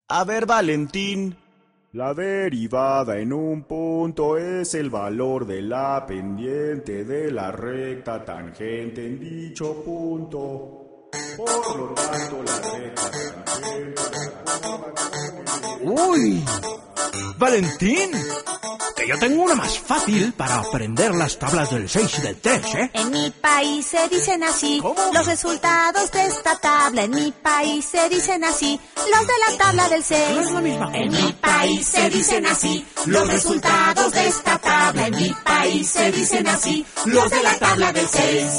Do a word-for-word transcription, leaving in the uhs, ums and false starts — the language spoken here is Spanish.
A ver, Valentín. La derivada en un punto es el valor de la pendiente de la recta tangente en dicho punto. Por lo tanto, la recta tangente... ¡Uy! ¡Valentín! Que yo tengo una más fácil para aprender las tablas del seis y del tres, ¿eh? En mi país se dicen así. ¿Cómo? Los resultados de esta tabla. En mi país se dicen así. Los de la tabla del seis. No es la misma cosa. En mi país se dicen así. Los resultados de esta tabla. En mi país se dicen así. Los de la tabla del seis.